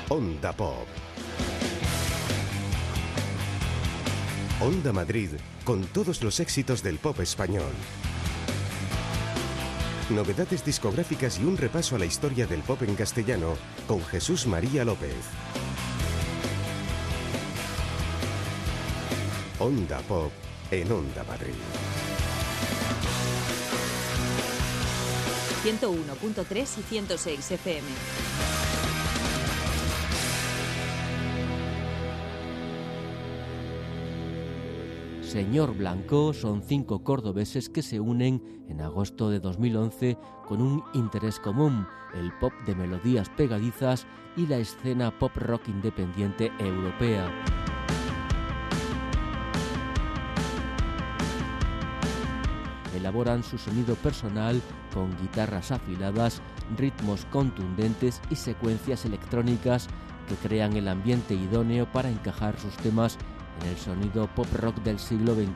Onda Pop. Onda Madrid, con todos los éxitos del pop español. Novedades discográficas y un repaso a la historia del pop en castellano con Jesús María López. Onda Pop en Onda Madrid. 101.3 y 106 FM. Señor Blanco son 5 cordobeses que se unen en agosto de 2011 con un interés común, el pop de melodías pegadizas y la escena pop rock independiente europea. Elaboran su sonido personal con guitarras afiladas, ritmos contundentes y secuencias electrónicas que crean el ambiente idóneo para encajar sus temas en el sonido pop rock del siglo XXI.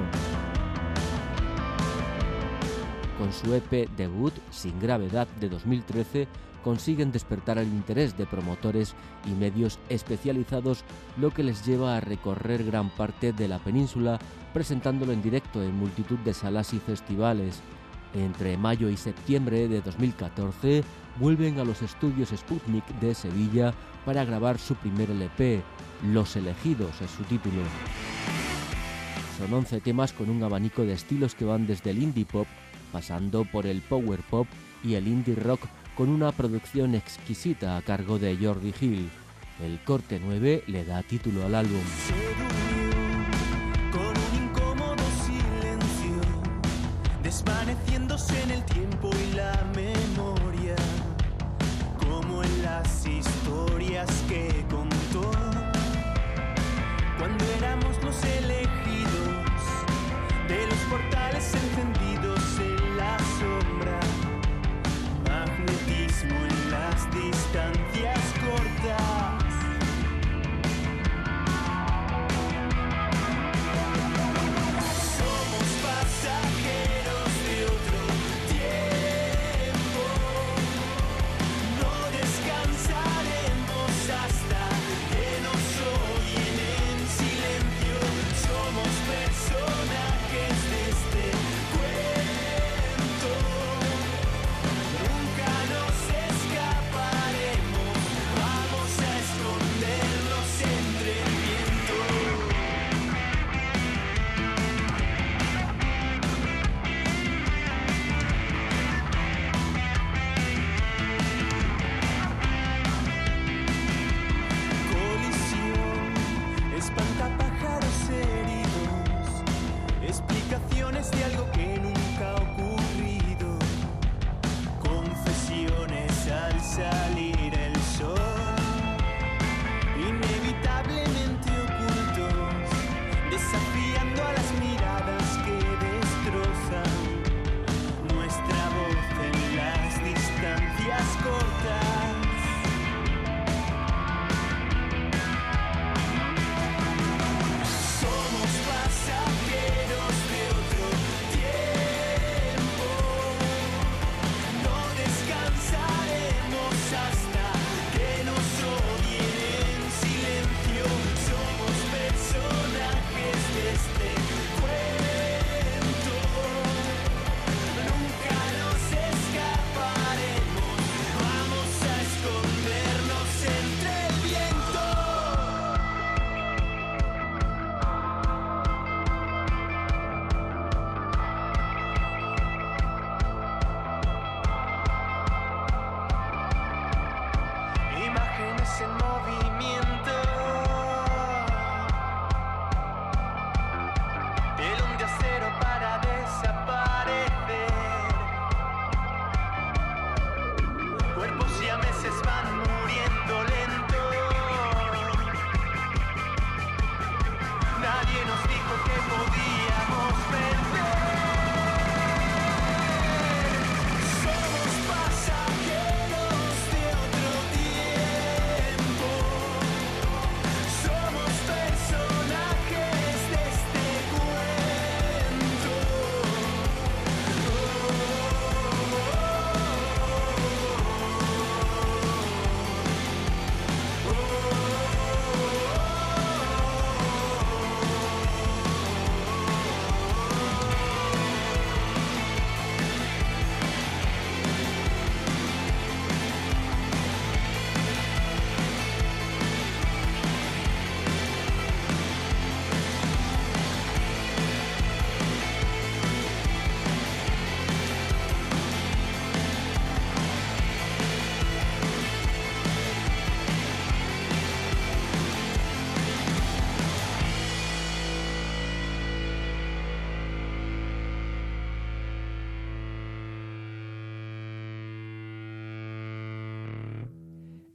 Con su EP debut, Sin Gravedad, de 2013, consiguen despertar el interés de promotores y medios especializados, lo que les lleva a recorrer gran parte de la península, presentándolo en directo en multitud de salas y festivales. Entre mayo y septiembre de 2014, vuelven a los estudios Sputnik de Sevilla para grabar su primer LP, Los Elegidos es su título. Son 11 temas con un abanico de estilos que van desde el indie pop, pasando por el power pop y el indie rock, con una producción exquisita a cargo de Jordi Gil. El corte 9 le da título al álbum. Con un incómodo silencio, desvaneciéndose en el tiempo y la memoria, como en las historias que contó, cuando éramos los elegidos, de los portales encendidos en la sombra, magnetismo en las distancias cortas. Somos pasajeros de otro tiempo, no descansaremos hasta que nos oyen en silencio. Somos personajes de este cuento.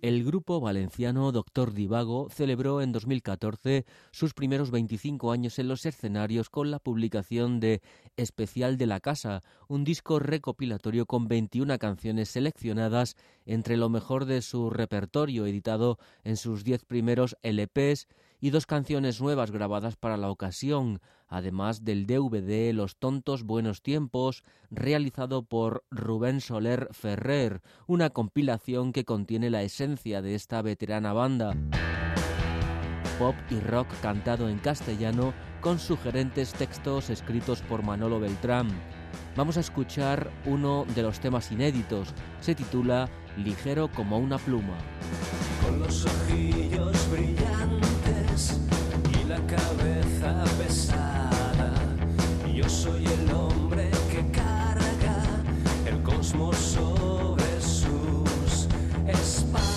El grupo valenciano Doctor Divago celebró en 2014 sus primeros 25 años en los escenarios con la publicación de Especial de la Casa, un disco recopilatorio con 21 canciones seleccionadas entre lo mejor de su repertorio, editado en sus 10 primeros LPs, y 2 canciones nuevas grabadas para la ocasión, además del DVD Los Tontos Buenos Tiempos, realizado por Rubén Soler Ferrer, una compilación que contiene la esencia de esta veterana banda. Pop y rock cantado en castellano con sugerentes textos escritos por Manolo Beltrán. Vamos a escuchar uno de los temas inéditos. Se titula Ligero como una pluma. Con los ojillos brillantes y la cabeza pesada, yo soy el hombre que carga el cosmos sobre sus espaldas.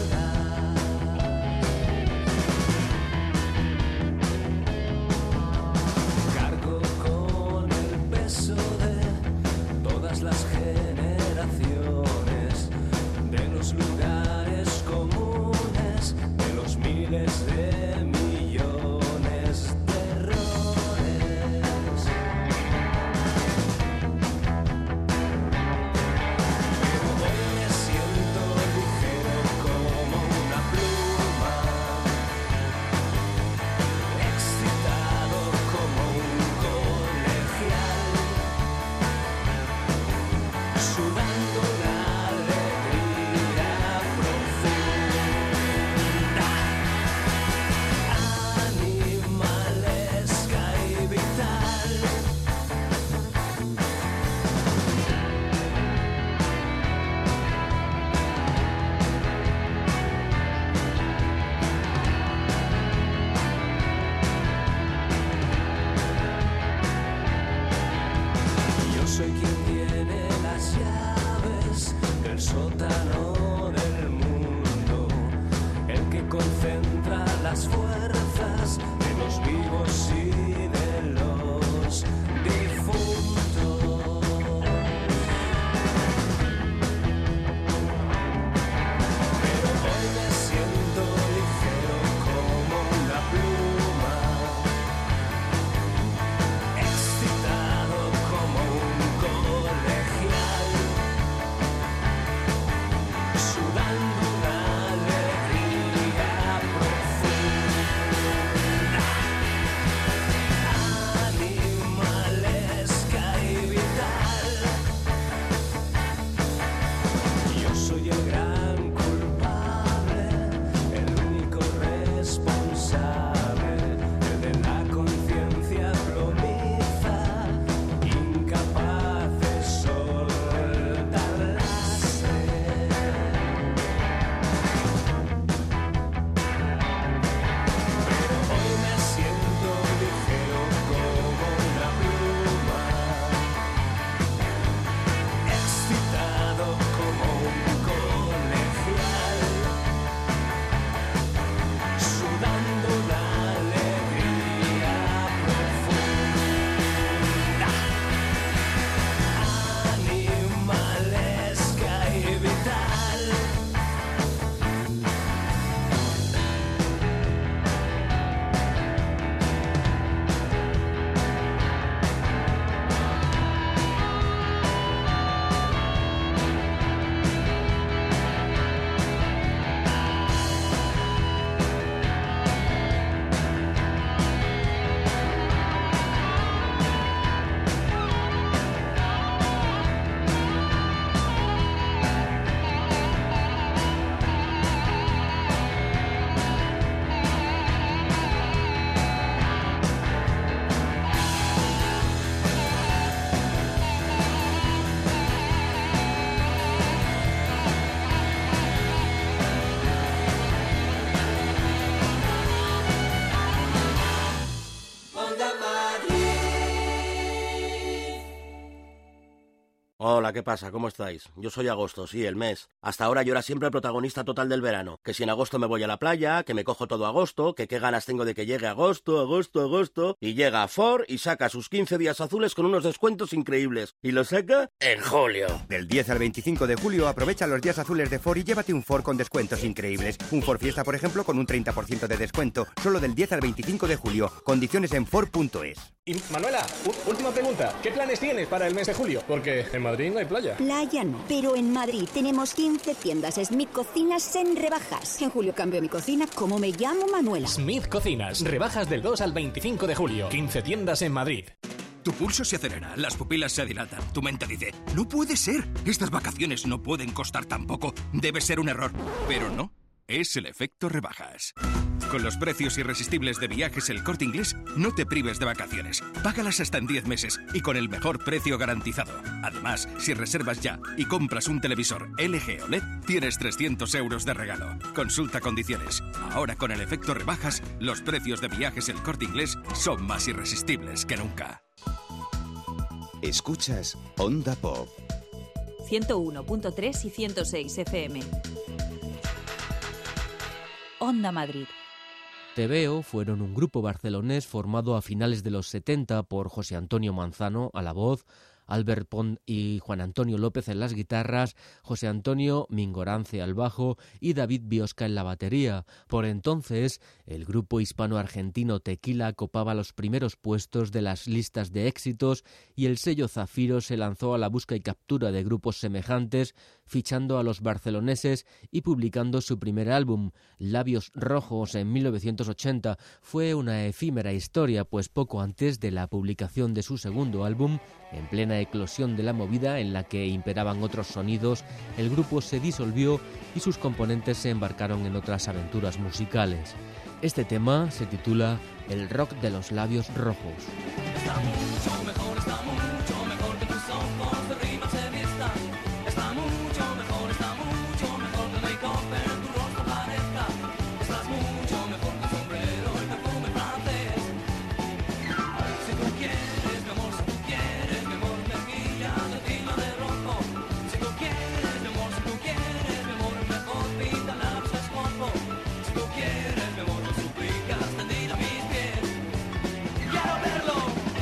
Cargo con el peso de todas las generaciones, de los lugares comunes, de los miles de millones de errores. Pero hoy me siento ligero como una pluma, excitado como un colegial, sudando la alegría profunda, animalesca y vital. Yo soy quien tiene las llaves del sótano del mundo, el que concentra las fuerzas de los vivos y de los difuntos. Pero hoy me siento ligero como una pluma, excitado como un colegial, Hola, ¿qué pasa? ¿Cómo estáis? Yo soy Agosto, sí, el mes. Hasta ahora yo era siempre el protagonista total del verano. Que si en agosto me voy a la playa, que me cojo todo agosto, que qué ganas tengo de que llegue agosto. Y llega Ford y saca sus 15 días azules con unos descuentos increíbles. Y lo saca en julio. Del 10 al 25 de julio aprovecha los días azules de Ford y llévate un Ford con descuentos increíbles. Un Ford Fiesta, por ejemplo, con un 30% de descuento. Solo del 10 al 25 de julio. Condiciones en Ford.es. Y Manuela, última pregunta. ¿Qué planes tienes para el mes de julio? Porque en Madrid no hay playa. Playa no, pero en Madrid tenemos 15 tiendas Smith Cocinas en rebajas. En julio cambio mi cocina, como me llamo Manuela. Smith Cocinas, rebajas del 2 al 25 de julio. 15 tiendas en Madrid. Tu pulso se acelera, las pupilas se dilatan, tu mente dice, ¡no puede ser! Estas vacaciones no pueden costar tan poco, debe ser un error. Pero no, es el efecto rebajas. Con los precios irresistibles de Viajes El Corte Inglés, no te prives de vacaciones. Págalas hasta en 10 meses y con el mejor precio garantizado. Además, si reservas ya y compras un televisor LG OLED, tienes 300 euros de regalo. Consulta condiciones. Ahora con el efecto rebajas, los precios de Viajes El Corte Inglés son más irresistibles que nunca. Escuchas Onda Pop. 101.3 y 106 FM. Onda Madrid. Tebeo fueron un grupo barcelonés formado a finales de los 70 por José Antonio Manzano a la voz, Albert Pont y Juan Antonio López en las guitarras, José Antonio Mingorance al bajo y David Biosca en la batería. Por entonces, el grupo hispano-argentino Tequila copaba los primeros puestos de las listas de éxitos y el sello Zafiro se lanzó a la busca y captura de grupos semejantes, fichando a los barceloneses y publicando su primer álbum, Labios Rojos, en 1980. Fue una efímera historia, pues poco antes de la publicación de su segundo álbum, en plena eclosión de la movida en la que imperaban otros sonidos, el grupo se disolvió y sus componentes se embarcaron en otras aventuras musicales. Este tema se titula El rock de los labios rojos. Está mucho mejor que tus ojos de rima se vistan. Está mucho mejor que el make-up en tu rostro parezca. Estás mucho mejor que el sombrero y perfume francés. Si tú quieres, mi amor, mejilla de tino de rojo. Si tú quieres, mi amor, mejor pinta labios escojo. Si tú quieres, mi amor, no suplicas, tendida a mis pies. Quiero verlo.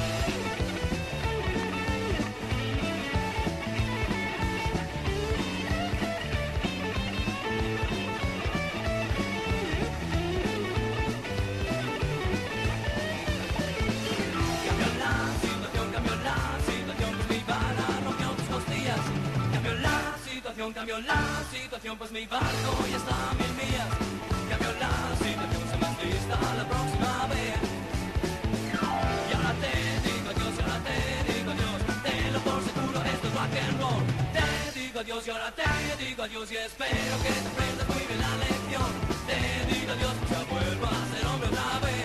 Cambió la situación, pues mi barco ya está a 1000 millas. Cambió la situación, se más lista la próxima vez. Y ahora te digo adiós, tenlo por seguro, esto es rock and roll. Te digo adiós y ahora te digo adiós y espero que te aprendas muy bien la lección. Te digo adiós, pues ya vuelvo a ser hombre otra vez.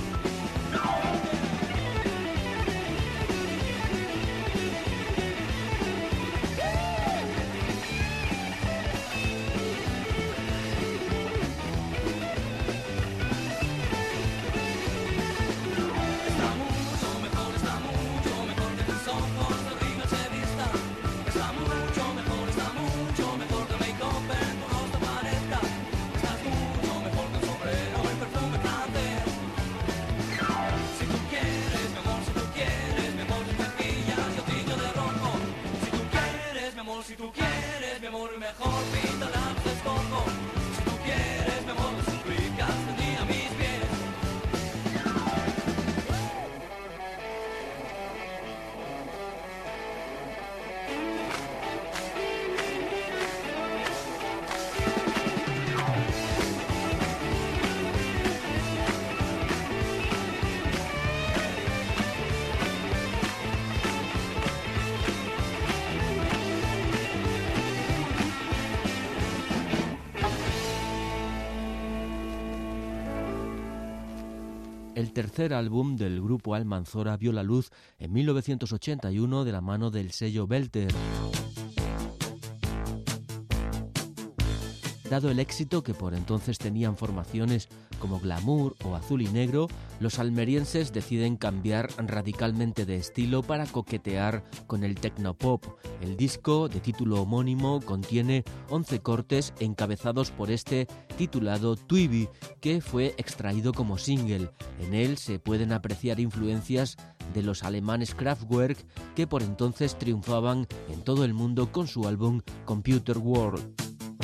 Si tú quieres, mi amor, mejor pinta labios de escojo. Si tú quieres, mi amor, no suplicas, tendí a mis pies. El tercer álbum del grupo Almanzora vio la luz en 1981 de la mano del sello Belter. Dado el éxito que por entonces tenían formaciones como Glamour o Azul y Negro, los almerienses deciden cambiar radicalmente de estilo para coquetear con el tecnopop. El disco, de título homónimo, contiene 11 cortes encabezados por este titulado Tweeby, que fue extraído como single. En él se pueden apreciar influencias de los alemanes Kraftwerk, que por entonces triunfaban en todo el mundo con su álbum Computer World.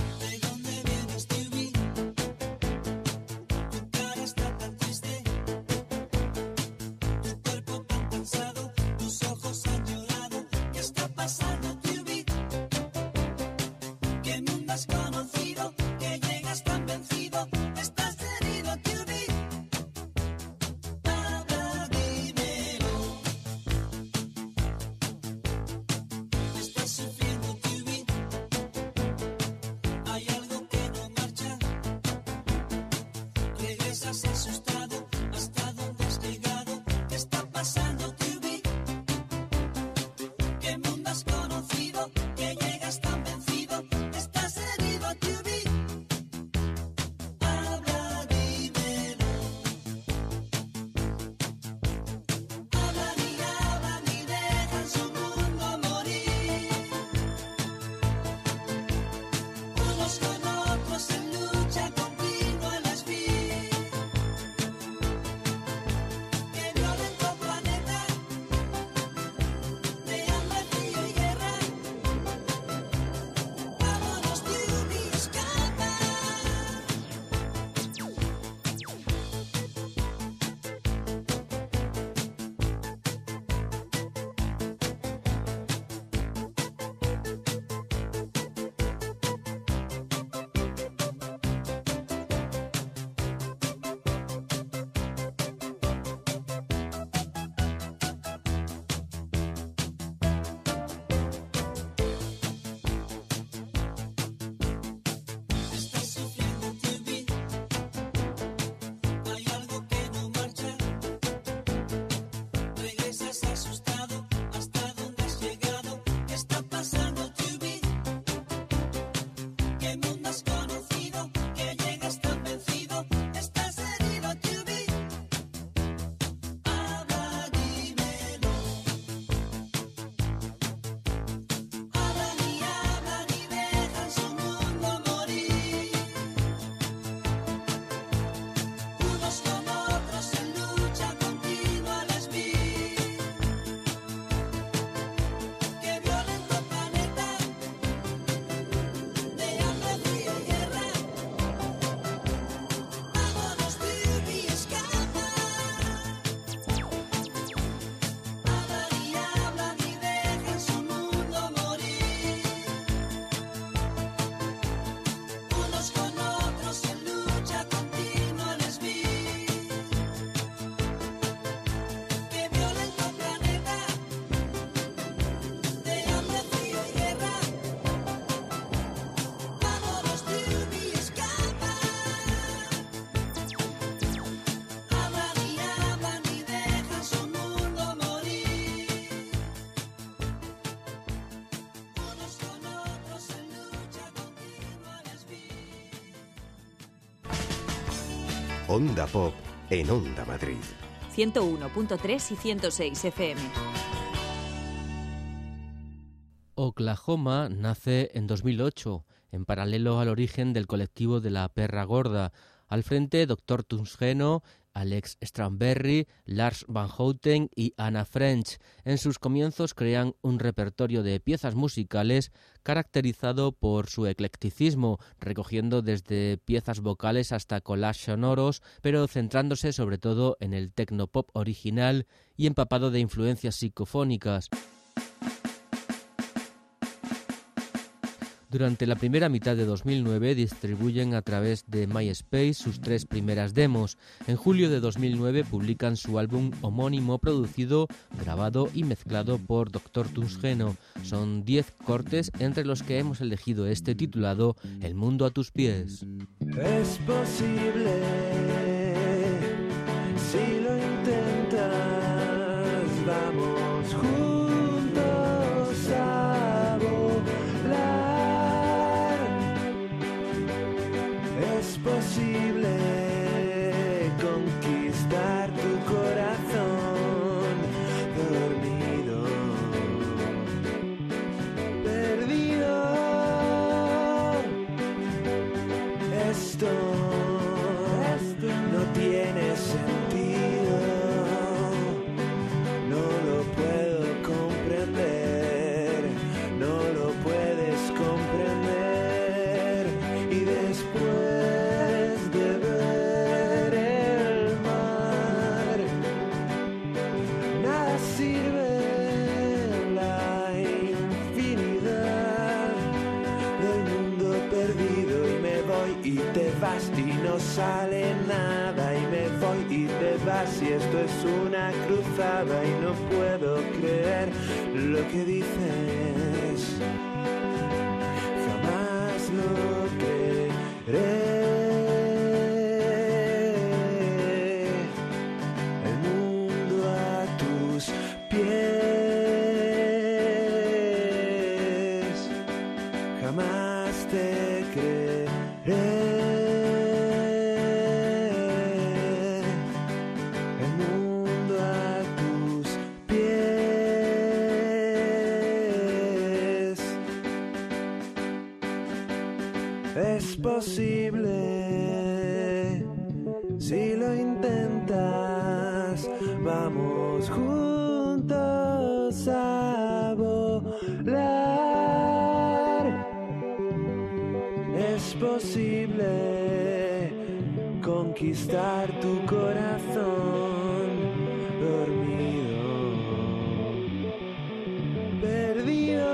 Onda Pop en Onda Madrid. 101.3 y 106 FM. Oklahoma nace en 2008, en paralelo al origen del colectivo de la Perra Gorda. Al frente, Dr. Tungsteno, Alex Stramberry, Lars Van Houten y Anna French. En sus comienzos crean un repertorio de piezas musicales caracterizado por su eclecticismo, recogiendo desde piezas vocales hasta collages sonoros, pero centrándose sobre todo en el tecnopop original y empapado de influencias psicofónicas. Durante la primera mitad de 2009 distribuyen a través de MySpace sus 3 primeras demos. En julio de 2009 publican su álbum homónimo producido, grabado y mezclado por Dr. Tungsteno. Son 10 cortes entre los que hemos elegido este titulado El mundo a tus pies. Es posible si lo intentas, vamos juntos a volar. más y no sale nada y me voy y te vas y esto es una cruzada y no puedo creer lo que dices. Jamás lo creeré. El mundo a tus pies. Jamás te creeré. El mundo a tus pies. Es posible si lo intentas. Vamos juntos a volar. Es posible conquistar tu corazón dormido, perdido.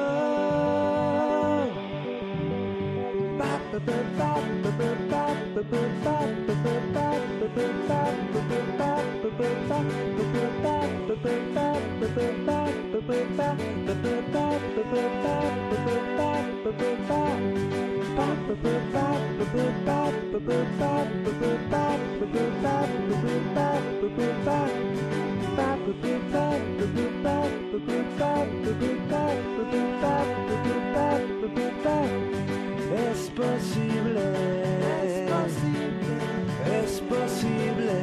Es posible, es posible,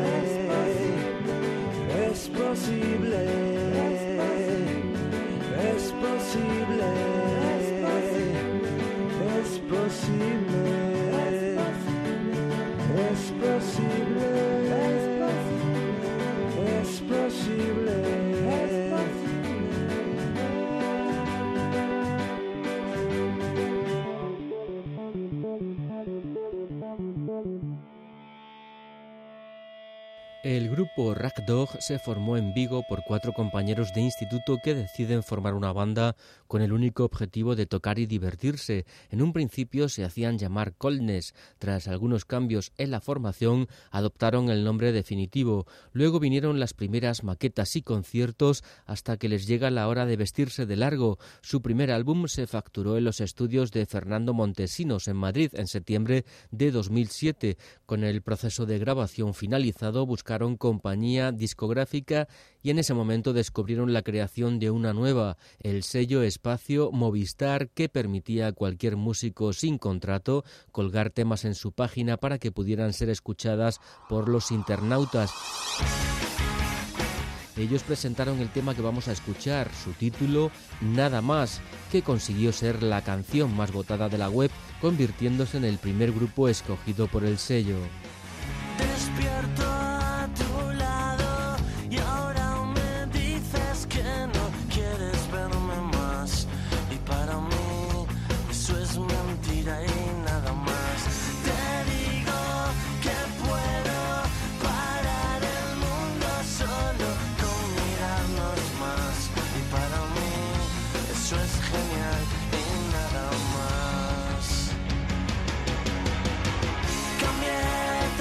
es posible, es posible, es posible, es posible, es posible. El grupo Ragdog se formó en Vigo por 4 compañeros de instituto que deciden formar una banda con el único objetivo de tocar y divertirse. En un principio se hacían llamar Coldness. Tras algunos cambios en la formación, adoptaron el nombre definitivo. Luego vinieron las primeras maquetas y conciertos hasta que les llega la hora de vestirse de largo. Su primer álbum se facturó en los estudios de Fernando Montesinos en Madrid en septiembre de 2007. Con el proceso de grabación finalizado, buscaron compañía discográfica y en ese momento descubrieron la creación de una nueva, el sello Espacio Movistar, que permitía a cualquier músico sin contrato colgar temas en su página para que pudieran ser escuchadas por los internautas. Ellos presentaron el tema que vamos a escuchar, su título Nada Más, que consiguió ser la canción más votada de la web, convirtiéndose en el primer grupo escogido por el sello. Despierto a tu lado y ahora me dices que no quieres verme más. Y para mí eso es mentira y nada más. Te digo que puedo parar el mundo solo con mirarnos más. Y para mí eso es genial y nada más. Cambié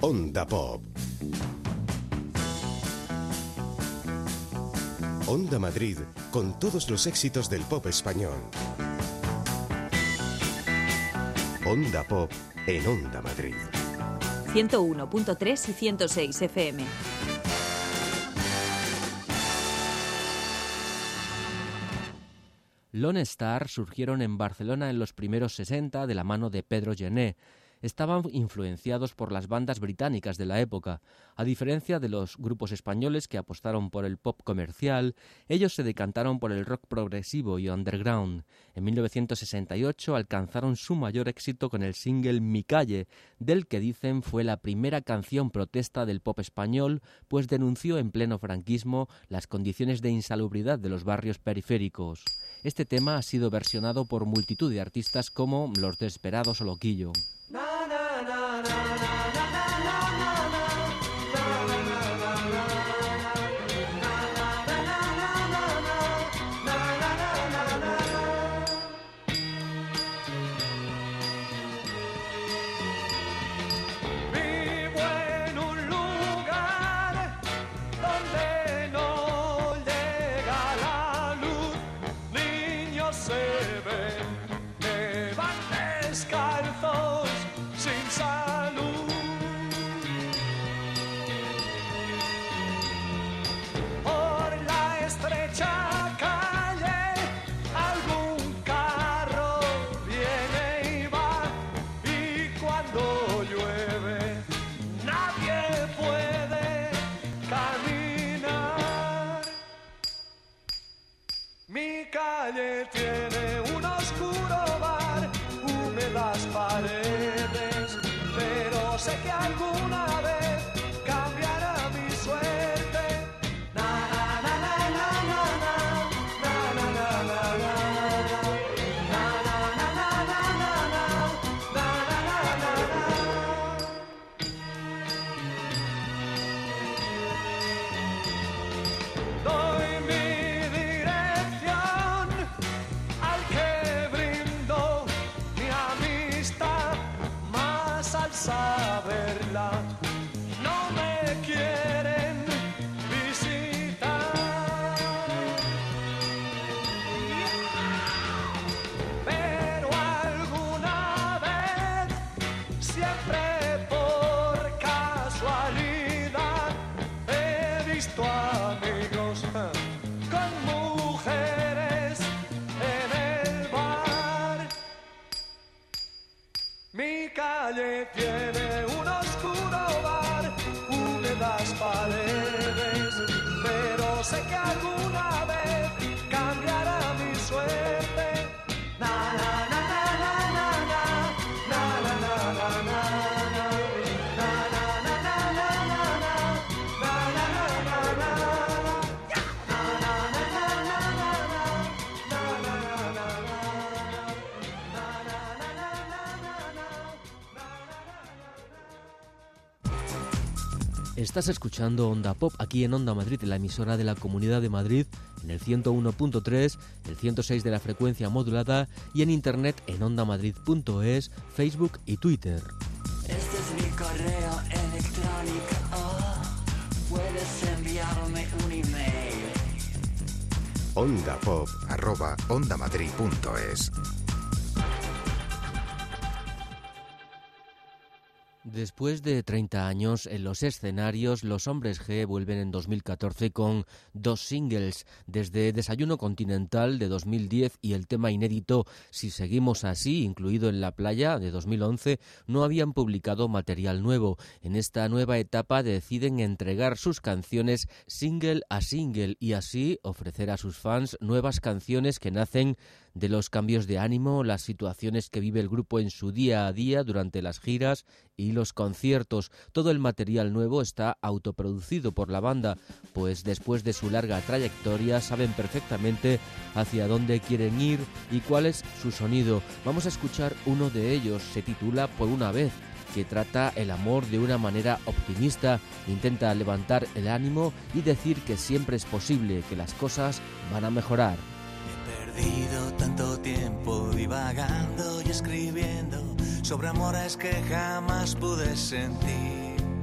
Onda Pop. Onda Madrid, con todos los éxitos del pop español. Onda Pop en Onda Madrid. 101.3 y 106 FM. Lone Star surgieron en Barcelona en los primeros 60 de la mano de Pedro Gené. Estaban influenciados por las bandas británicas de la época. A diferencia de los grupos españoles que apostaron por el pop comercial, ellos se decantaron por el rock progresivo y underground. En 1968 alcanzaron su mayor éxito con el single Mi Calle, del que dicen fue la primera canción protesta del pop español, pues denunció en pleno franquismo las condiciones de insalubridad de los barrios periféricos. Este tema ha sido versionado por multitud de artistas como Los Desesperados o Loquillo. Tiene un oscuro bar, húmedas paredes, pero sé que alguna vez cambiará mi suerte. Na na na na na na na na na na saberla, no me quieren visitar, pero alguna vez, siempre por casualidad, he visto amigos con mujeres en el bar. Mi calle tiene un oscuro bar, húmedas paredes, pero sé que alguna vez cambiará mi suerte. Na na na na na na na na na na na na Estás escuchando Onda Pop aquí en Onda Madrid, en la emisora de la Comunidad de Madrid, en el 101.3, el 106 de la frecuencia modulada y en internet en ondamadrid.es, Facebook y Twitter. Este es mi correo electrónico, puedes enviarme un email. ondapop@ondamadrid.es. Después de 30 años en los escenarios, los Hombres G vuelven en 2014 con 2 singles, desde Desayuno Continental de 2010 y el tema inédito Si Seguimos Así, incluido en La Playa de 2011, no habían publicado material nuevo. En esta nueva etapa deciden entregar sus canciones single a single y así ofrecer a sus fans nuevas canciones que nacen de los cambios de ánimo, las situaciones que vive el grupo en su día a día durante las giras y los conciertos. Todo el material nuevo está autoproducido por la banda, pues después de su larga trayectoria saben perfectamente hacia dónde quieren ir y cuál es su sonido. Vamos a escuchar uno de ellos, se titula Por una vez, que trata el amor de una manera optimista, intenta levantar el ánimo y decir que siempre es posible, que las cosas van a mejorar. He perdido tanto tiempo divagando y escribiendo sobre amores que jamás pude sentir.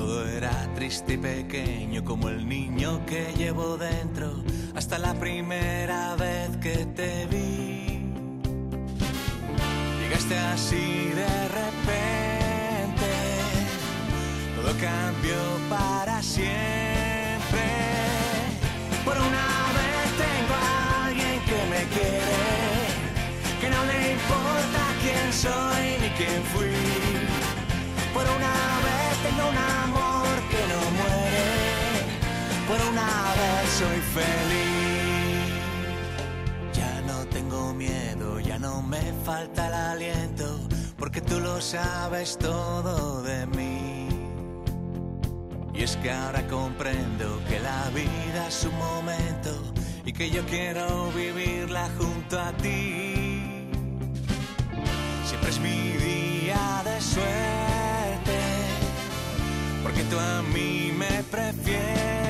todo era triste y pequeño como el niño que llevo dentro hasta la primera vez que te vi. Llegaste así de repente, todo cambió para siempre. Por una vez tengo a alguien que me quiere, que no le importa quién soy ni quién fui. Por una vez tengo un amor que no muere, por una vez soy feliz. Ya no tengo miedo, ya no me falta el aliento, porque tú lo sabes todo de mí. Y es que ahora comprendo que la vida es un momento y que yo quiero vivirla junto a ti. Siempre es mi día de suerte, porque tú a mí me prefieres.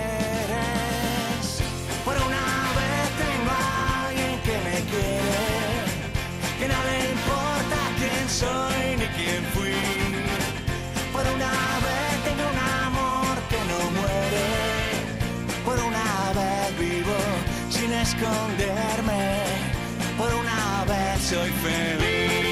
Por una vez tengo a alguien que me quiere, que no le importa quién soy ni quién fui. Por una vez tengo un amor que no muere, por una vez vivo sin esconderme, por una vez soy feliz.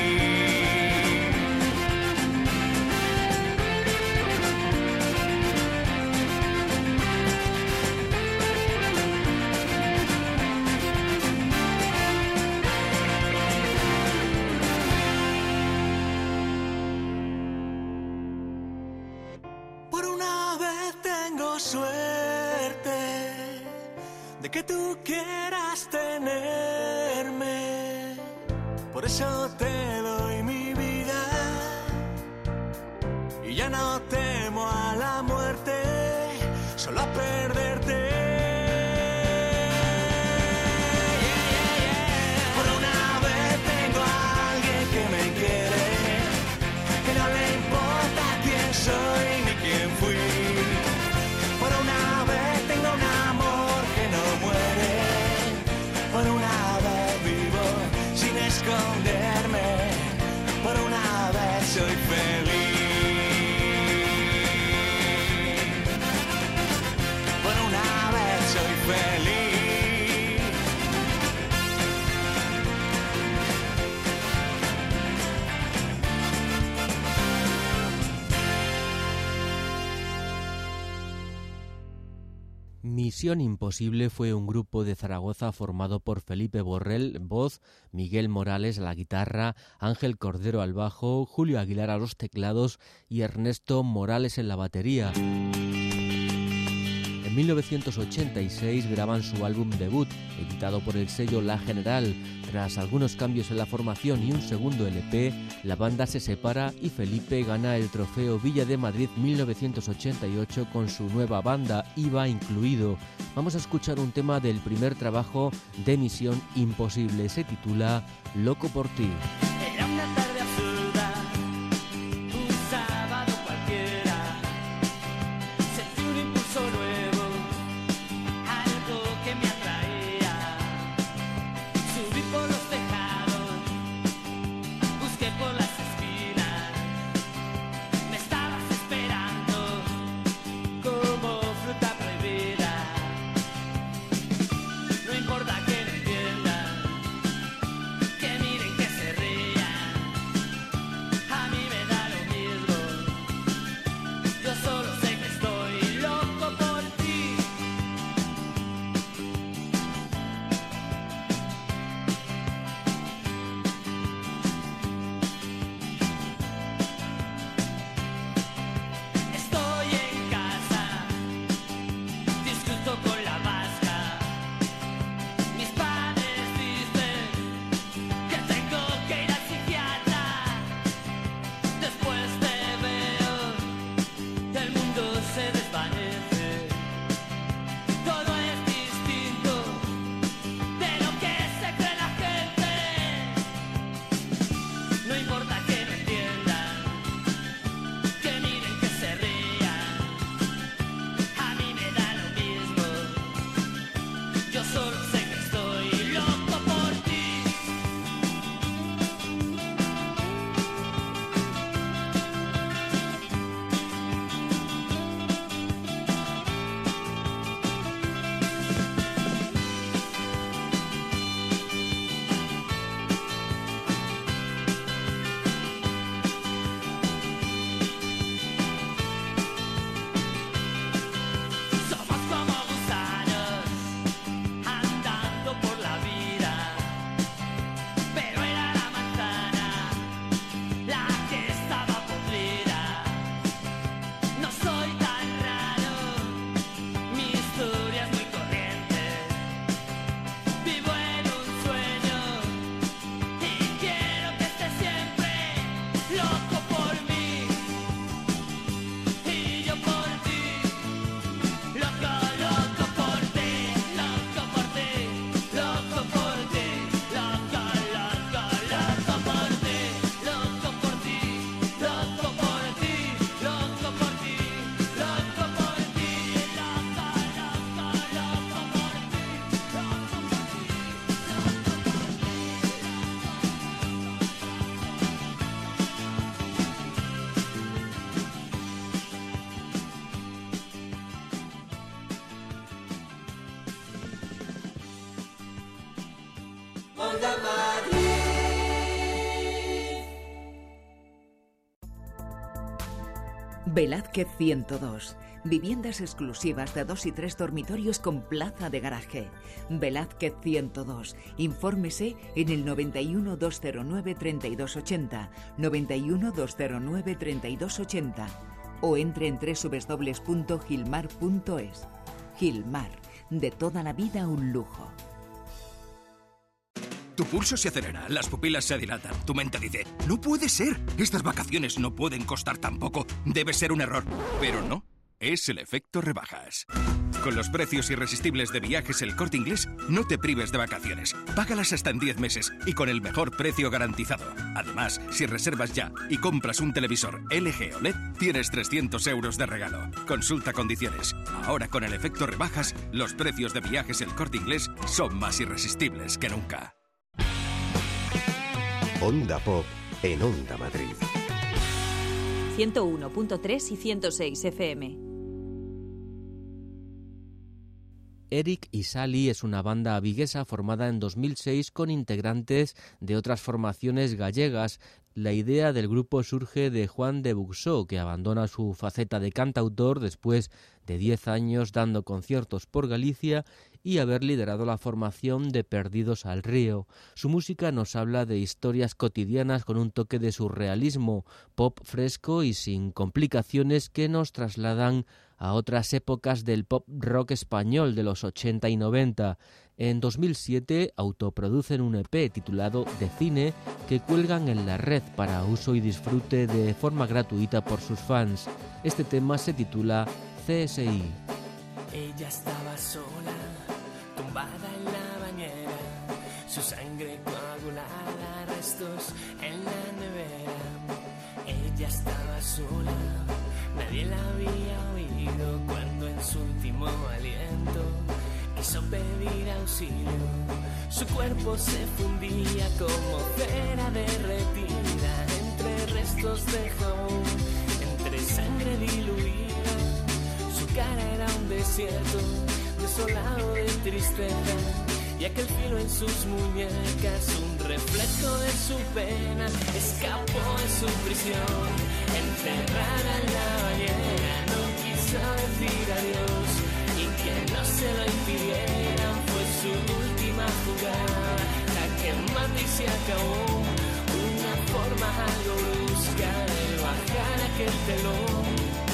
Suerte de que tú quieras tenerme, por eso te doy mi vida y ya no temo a la muerte, solo a perderte. Por una vez tengo a alguien que me quiere, que no le importa quién soy ni quién fui. Por una vez vivo sin esconderme, por una vez soy feliz. Por una vez soy feliz. Misión Imposible fue un grupo de Zaragoza formado por Felipe Borrell, voz, Miguel Morales a la guitarra, Ángel Cordero al bajo, Julio Aguilar a los teclados y Ernesto Morales en la batería. En 1986 graban su álbum debut, editado por el sello La General. Tras algunos cambios en la formación y un segundo LP, la banda se separa y Felipe gana el trofeo Villa de Madrid 1988 con su nueva banda, IVA incluido. Vamos a escuchar un tema del primer trabajo de Misión Imposible. Se titula Loco por ti. Era una tarde absurda, un sábado cualquiera. Sentí un impulso nuevo, algo que me atraía. Subí por los tejados, busqué por las esquinas. Me estabas esperando como fruta prohibida. No importa que no entiendan, que miren que se rían. Onda Madrid. Velázquez 102. Viviendas exclusivas de 2 y 3 dormitorios con plaza de garaje. Velázquez 102. Infórmese en el 91 209 3280, 91 209 3280 o entre en www.gilmar.es. Gilmar, de toda la vida un lujo. Tu pulso se acelera, las pupilas se dilatan, tu mente dice, no puede ser, estas vacaciones no pueden costar tan poco, debe ser un error. Pero no, es el efecto rebajas. Con los precios irresistibles de Viajes El Corte Inglés, no te prives de vacaciones. Págalas hasta en 10 meses y con el mejor precio garantizado. Además, si reservas ya y compras un televisor LG OLED, tienes 300 euros de regalo. Consulta condiciones. Ahora con el efecto rebajas, los precios de Viajes El Corte Inglés son más irresistibles que nunca. Onda Pop en Onda Madrid. 101.3 y 106 FM. Eric y Sally es una banda viguesa formada en 2006 con integrantes de otras formaciones gallegas. La idea del grupo surge de Juan de Buxó, que abandona su faceta de cantautor después de 10 años dando conciertos por Galicia y haber liderado la formación de Perdidos al Río. Su música nos habla de historias cotidianas con un toque de surrealismo, pop fresco y sin complicaciones que nos trasladan a otras épocas del pop rock español de los 80 y 90. En 2007 autoproducen un EP titulado De Cine que cuelgan en la red para uso y disfrute de forma gratuita por sus fans. Este tema se titula CSI. Ella estaba sola, tumbada en la bañera, su sangre coagulada, restos en la nevera. Ella estaba sola, nadie la había oído cuando en su último aliento quiso pedir auxilio. Su cuerpo se fundía como cera derretida entre restos de jabón, entre sangre diluida. Su cara era un desierto desolado de tristeza y aquel filo en sus muñecas, un reflejo de su pena, escapó de su prisión, encerrada en la bañera, no quiso decir adiós y que no se lo impidieran, fue su última jugada, la que mata y se acabó, una forma algo brusca de bajar aquel telón.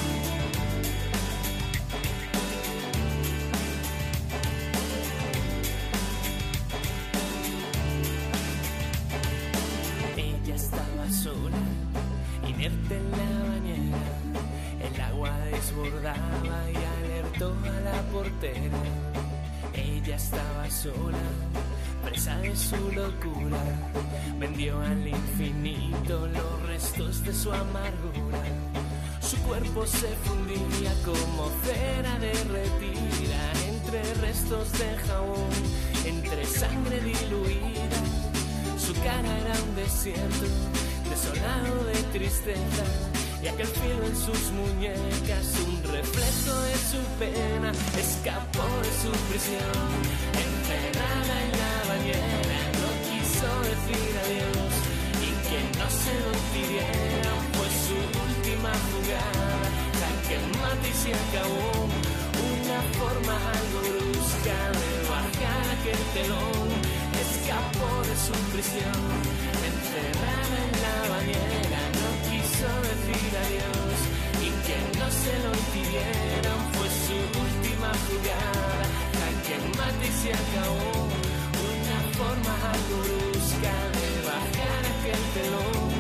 Sola, inerte en la bañera, el agua desbordaba y alertó a la portera. Ella estaba sola, presa de su locura, vendió al infinito los restos de su amargura. Su cuerpo se fundía como cera derretida entre restos de jabón, entre sangre diluida. Su cara era un desierto desolado de tristeza y aquel filo en sus muñecas, un reflejo de su pena, escapó de su prisión, encerrada en la bañera, no quiso decir adiós y que no se lo pidieran, fue su última jugada, la que mata y se acabó, una forma algo brusca de bajar aquel telón, escapó de su prisión, encerrada en la bañera, no quiso decir adiós y que no se lo impidieran, fue su última jugada, la que mata y se acabó, una forma algo brusca de bajar aquel telón.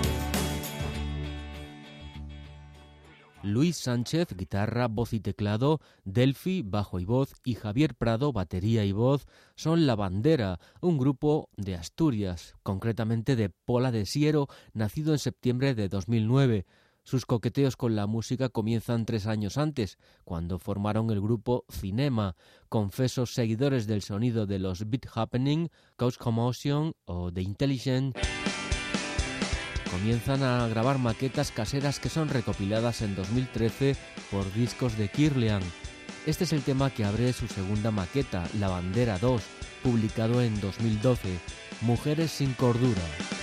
Luis Sánchez, guitarra, voz y teclado, Delphi, bajo y voz, y Javier Prado, batería y voz, son La Bandera, un grupo de Asturias, concretamente de Pola de Siero, nacido en septiembre de 2009. Sus coqueteos con la música comienzan 3 años antes, cuando formaron el grupo Cinema, confesos seguidores del sonido de los Beat Happening, Cause Commotion o The Intelligent. Comienzan a grabar maquetas caseras que son recopiladas en 2013 por Discos de Kirlian. Este es el tema que abre su segunda maqueta, La Bandera 2, publicado en 2012, Mujeres sin cordura.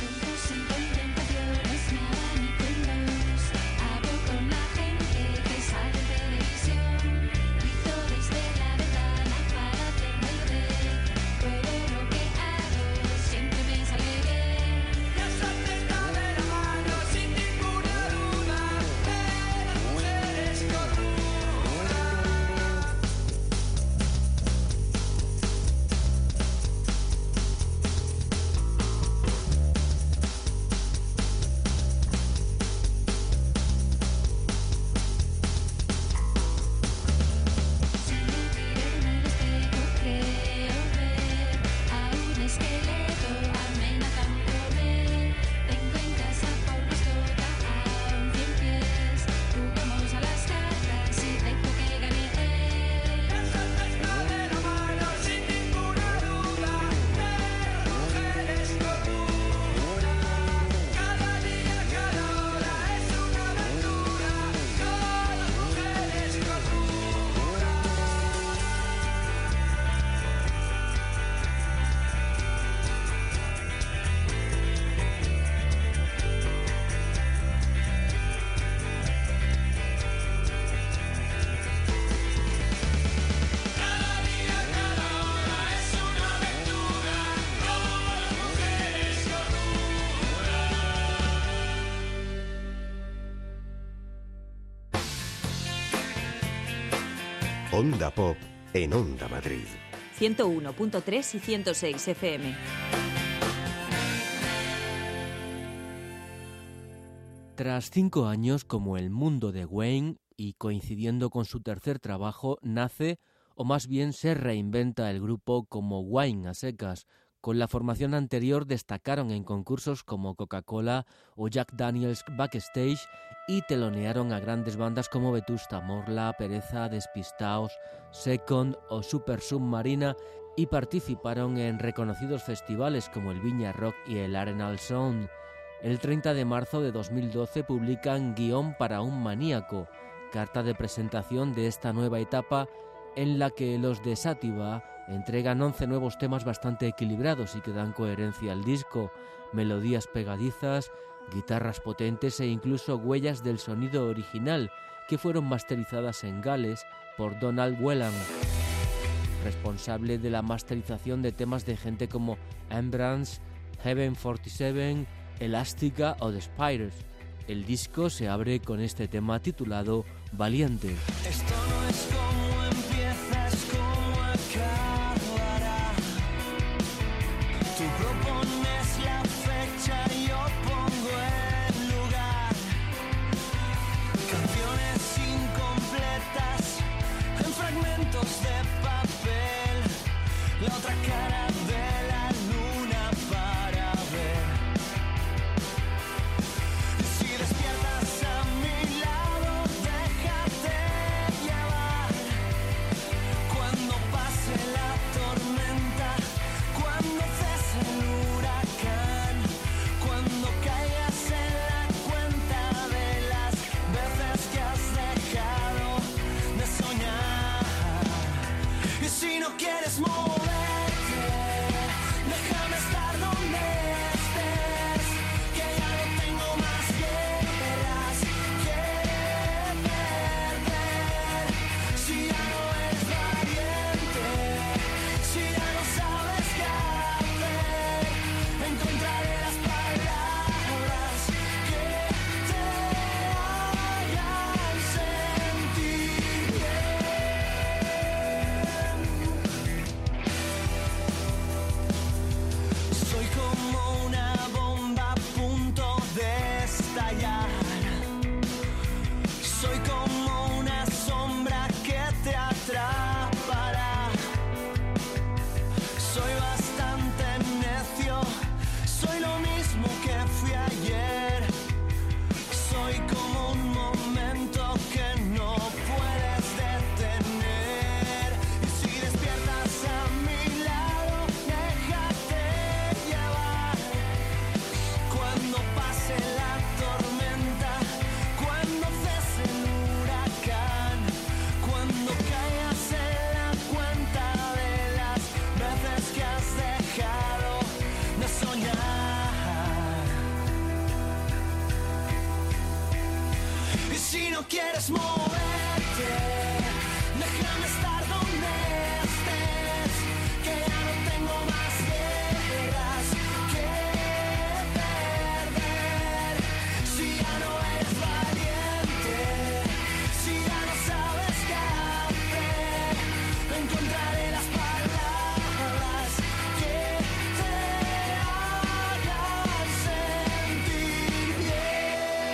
Onda Pop en Onda Madrid. 101.3 y 106 FM. Tras 5 años como El mundo de Wayne y coincidiendo con su tercer trabajo, nace, o más bien se reinventa el grupo como Wayne a secas. Con la formación anterior destacaron en concursos como Coca-Cola o Jack Daniels Backstage y telonearon a grandes bandas como Vetusta Morla, Pereza, Despistaos, Second o Super Submarina y participaron en reconocidos festivales como el Viña Rock y el Arenal Sound. El 30 de marzo de 2012 publican Guión para un maníaco, carta de presentación de esta nueva etapa en la que los de Sativa entregan 11 nuevos temas bastante equilibrados y que dan coherencia al disco, melodías pegadizas, guitarras potentes e incluso huellas del sonido original que fueron masterizadas en Gales por Donald Whelan, responsable de la masterización de temas de gente como Embrace, Heaven 47, Elástica o The Spiders. El disco se abre con este tema titulado Valiente. Esto no es como empieza, es como acabará. Tú propones la fecha y yo pongo el lugar. Canciones incompletas en fragmentos de papel. La otra cara de la luna para ver. Si despiertas a mi lado, déjate llevar. Cuando pase la tormenta, cuando cese el huracán, cuando caigas en la cuenta de las veces que has dejado de soñar. Y si no quieres moverte, déjame estar donde estés, que ya no tengo más guerras que perder. Si ya no eres valiente, si ya no sabes qué hacer, encontraré las palabras que te hagan sentir bien. Soy como una bomba a punto de estallar. Soy como una sombra que te atrapará. Soy bastante necio, soy lo mismo que fui ayer. Soy como un momento que no puedes detener. Y si despiertas a mi lado, déjate llevar. no quieres moverte, déjame estar donde estés, que ya no tengo más guerras que perder. Si ya no eres valiente, si ya no sabes qué hacer, encontraré las palabras que te hagan sentir bien.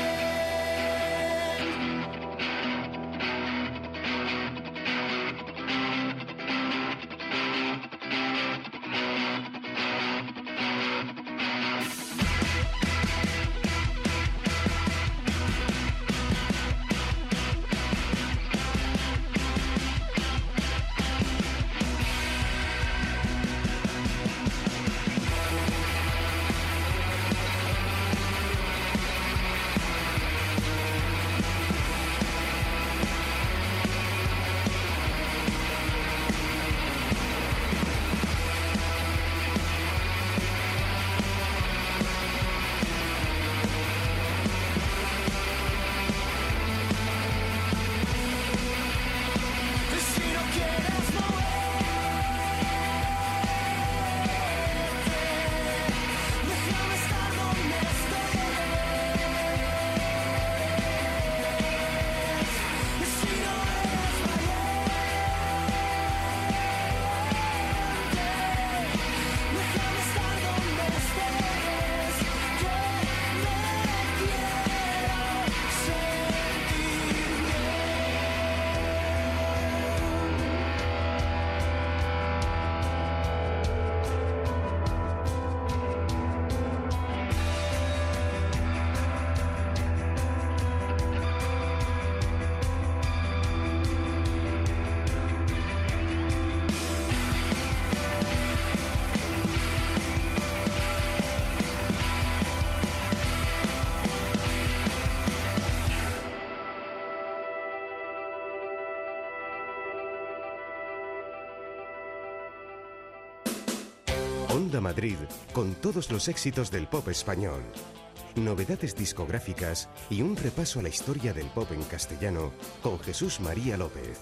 Onda Madrid, con todos los éxitos del pop español. Novedades discográficas y un repaso a la historia del pop en castellano con Jesús María López.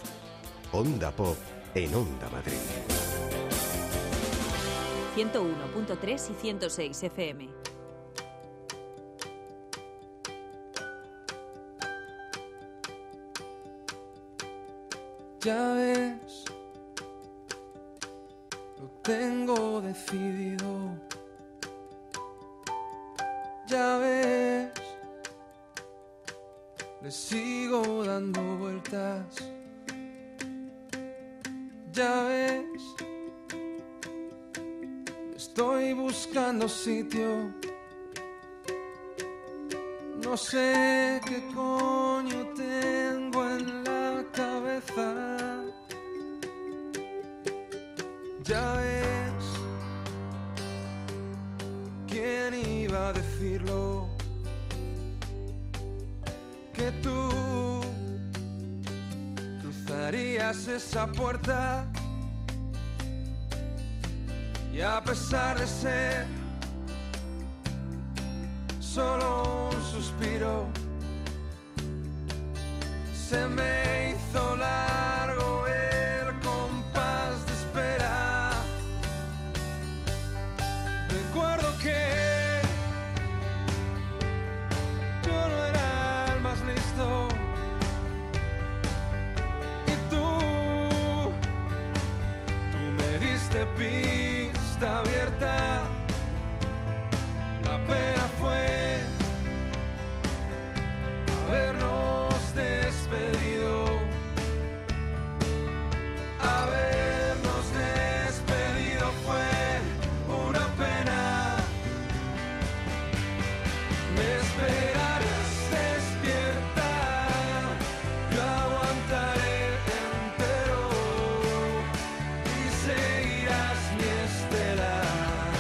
Onda Pop en Onda Madrid. 101.3 y 106 FM. Ya ves, lo tengo decidido. Ya ves, le sigo dando vueltas. Ya ves, estoy buscando sitio. No sé qué coño tengo en la cabeza. Ya ves, ¿quién iba a decirlo? Que tú cruzarías esa puerta. Y a pesar de ser solo un suspiro, se me hizo largo el compás de espera. Recuerdo que yo no era el más listo y tú me diste pista abierta. La pena fue habernos despedido, habernos despedido fue una pena. Me esperarás despierta, yo aguantaré entero y seguirás mi estela.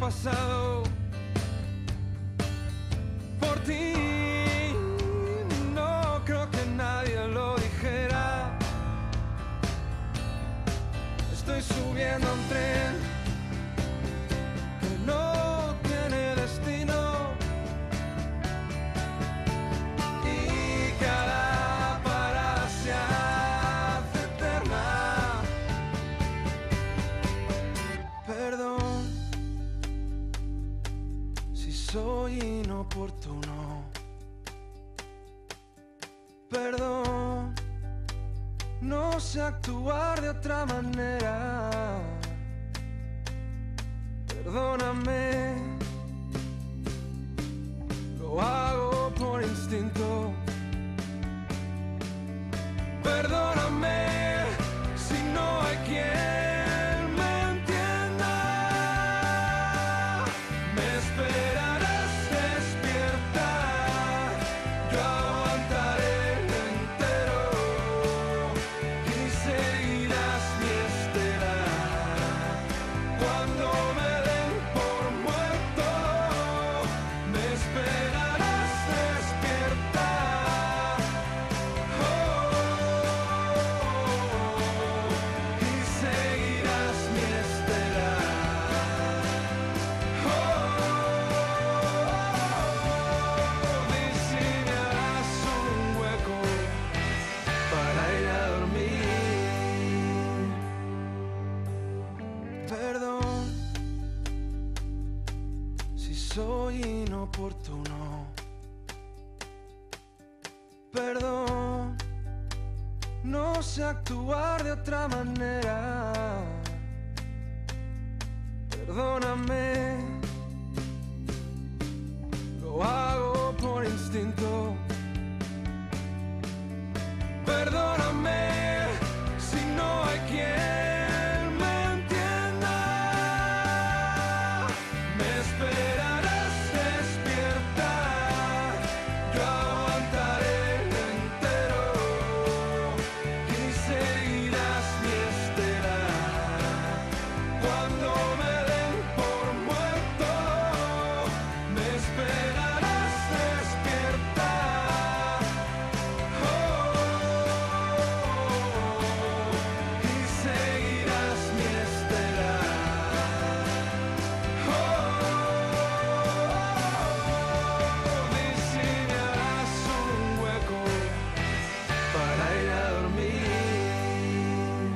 pasado por ti. No creo que nadie lo dijera. Estoy subiendo a un tren que no tiene destino, y cada parada se hace eterna. Perdón si soy inoportuno. Perdón, no sé actuar de otra manera. Perdóname, lo hago por instinto. Perdóname si no hay quien me entienda. Me esperarás despierta, yo aguantaré entero y seguirás mi estela. Cuando me den por muerto, me esperarás despierta. Y seguirás mi estela. Y si me harás un hueco para ir a dormir. Perdón si soy inoportuno. Perdón, no sé actuar de otra manera. Perdóname, lo hago por instinto. Perdóname si no hay quien me entienda. Me esperarás despierta, yo aguantaré entero y seguirás mi estela. Cuando me den por muerto, me esperarás despierta. Y seguirás mi estela. Y si me harás un hueco para ir a dormir.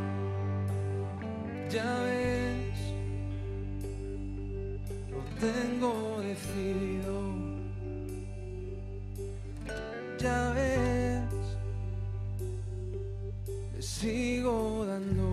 Ya ves, lo tengo decidido. Ya ves, le sigo dando